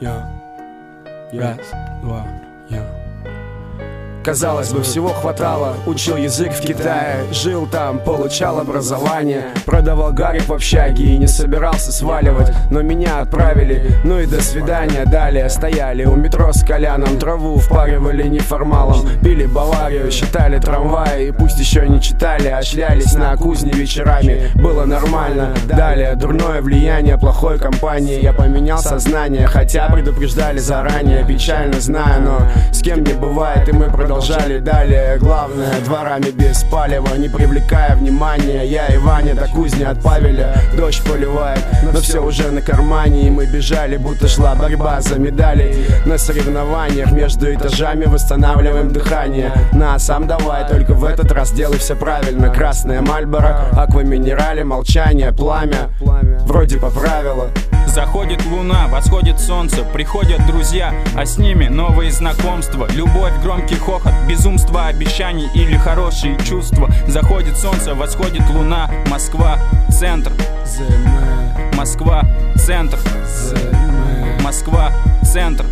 Раз, два, Казалось бы, всего хватало. Учил язык в Китае, жил там, получал образование, продавал гарик в общаге и не собирался сваливать. Но меня отправили, ну и до свидания. Далее стояли у метро с Коляном, траву впаривали неформалом, пили Баварию, считали трамваи. И пусть еще не читали, а шлялись на кузне вечерами. Было нормально. Далее дурное влияние плохой компании. Я поменял сознание, хотя предупреждали заранее. Печально знаю, но с кем не бывает, и мы продолжали далее. Главное, дворами без палева, не привлекая внимания. Я и Ваня до кузни от Павеля. Дождь поливает, но все уже на кармане. И мы бежали, будто шла борьба за медали. На соревнованиях между этажами восстанавливаем дыхание. На, сам давай, только в этот раз делай все правильно. Красная Мальборо, акваминерали, молчание, пламя. Вроде по правилам. Заходит луна, восходит солнце, приходят друзья, а с ними новые знакомства. Любовь, громкий хохот, безумство обещаний или хорошие чувства. Заходит солнце, восходит луна, Москва, центр. Москва, центр. Москва, центр.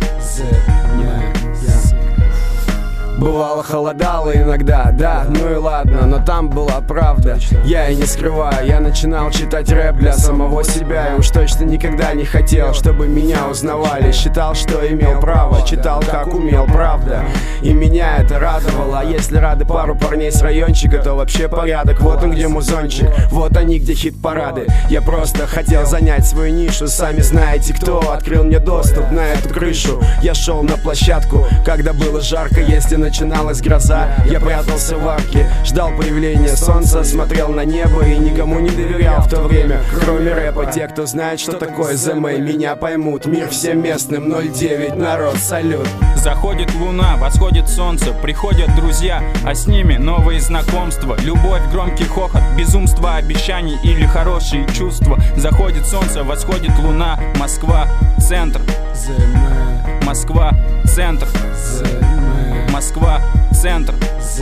Бывало холодало иногда, да, ну и ладно, но там была правда. Я и не скрываю, я начинал читать рэп для самого себя. И уж точно никогда не хотел, чтобы меня узнавали. Считал, что имел право, читал как умел, правда. И меня это радовало, а если рады пару парней с райончика, то вообще порядок. Вот он где музончик, вот они где хит-парады. Я просто хотел занять свою нишу, сами знаете кто открыл мне доступ на эту крышу. Я шел на площадку, когда было жарко, если начиналась гроза, я прятался в арке, ждал появления солнца, смотрел на небо и никому не доверял в то время, кроме рэпа. Те, кто знает, что такое ЗМ, меня поймут. Мир всем местным, 09, народ, салют. Заходит луна, восходит солнце, приходят друзья, а с ними новые знакомства. Любовь, громкий хохот, безумство обещаний или хорошие чувства. Заходит солнце, восходит луна, Москва, центр. Москва, центр. Москва, центр.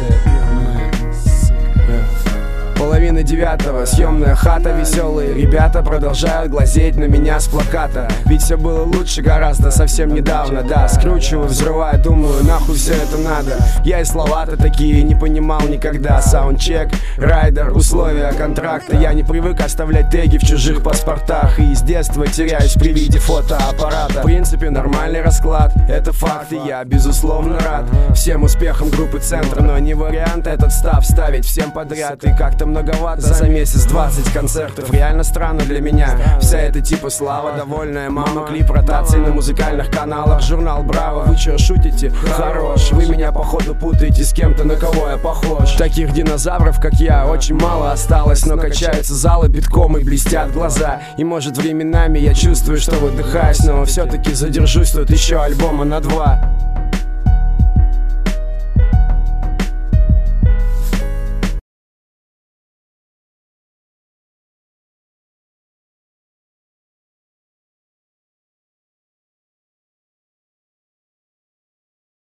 Половина девятого, съемная хата, веселые ребята продолжают глазеть на меня с плаката. Ведь все было лучше гораздо совсем недавно, да. Скручиваю, взрываю, думаю, нахуй все это надо. Я и слова-то такие не понимал никогда. Саундчек, райдер, условия контракта. Я не привык оставлять теги в чужих паспортах. И с детства теряюсь при виде фотоаппарата. В принципе, нормальный расклад, это факт, и я безусловно рад всем успехам группы «Центр». Но не вариант этот став ставить всем подряд. И как-то многовато за месяц 20 концертов. Реально странно для меня вся эта типа слава. Довольная мама, клип ротации на музыкальных каналах. Журнал «Браво», вы чё, шутите? Хорош, вы меня походу путаете с кем-то, на кого я похож. Таких динозавров, как я, очень мало осталось. Но качаются залы битком и блестят глаза. И может временами я чувствую, что выдыхаюсь, но все-таки задержусь тут еще альбома на 2.